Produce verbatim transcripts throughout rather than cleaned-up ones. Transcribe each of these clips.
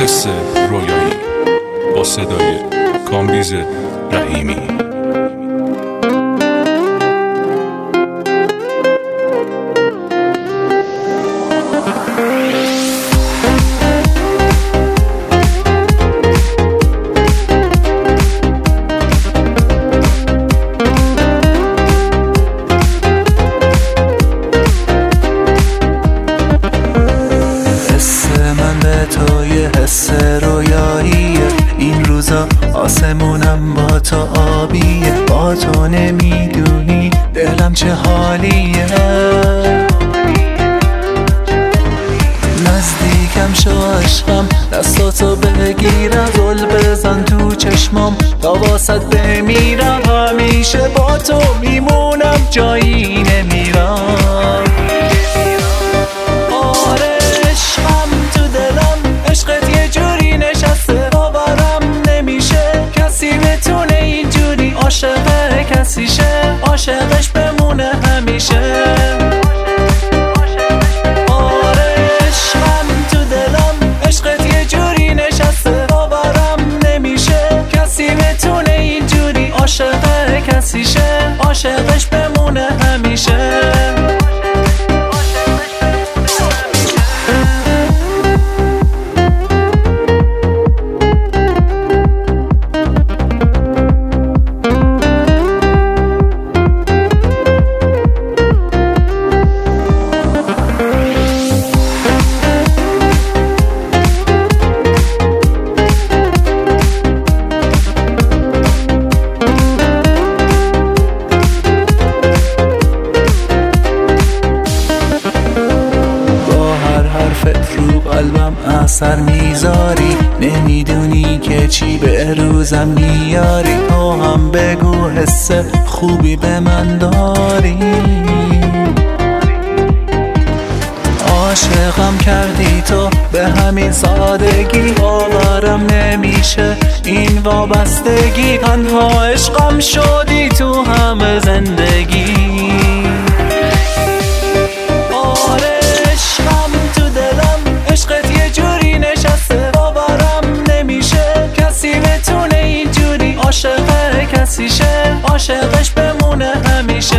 حس رویایی با صدای کامبیز رحیمی. حس رویاییه این روزا، آسمونم با تو آبیه، با تو نمیدونی دلم چه حالیه. نزدیکم شو عشقم، دستاتو بگیرم، گل بزن تو چشمام تا واسط بمیرم. همیشه با تو میمونم، جایی نمیرم. آره عشقم تو دلم، عشقت یه جوری نشسته باورم نمیشه کسی بتونه اینجوری عاشق کسی شه، عاشقش بمونه همیشه. آره عشقم تو دلم، عشقت یه جوری نشسته باورم نمیشه کسی بتونه اینجوری عاشق کسی شه، عاشقش بمونه همیشه. قلبم اثر میذاری، نمیدونی که چی به روزم میاری. تو هم بگو حس خوبی به من داری. عاشقم کردی تو به همین سادگی، باورم نمیشه این وابستگی. تنها عشقم شدی تو همه زندگی. آره عشقم تو دلم، عشقت یه جوری نشسته باورم نمیشه کسی بتونه اینجوری عاشق کسی شه، عاشقش بمونه همیشه.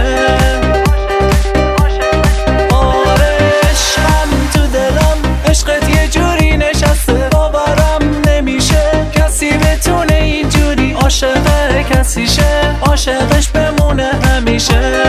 آره عشقم تو دلم، عشقت یه جوری نشسته باورم نمیشه کسی بتونه اینجوری عاشق کسی شه، عاشقش بمونه همیشه.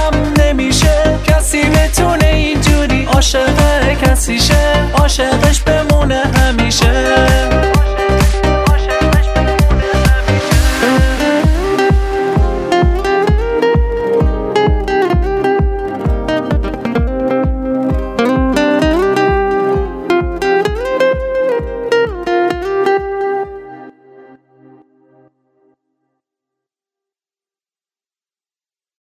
عاشق کسی شه، عاشقش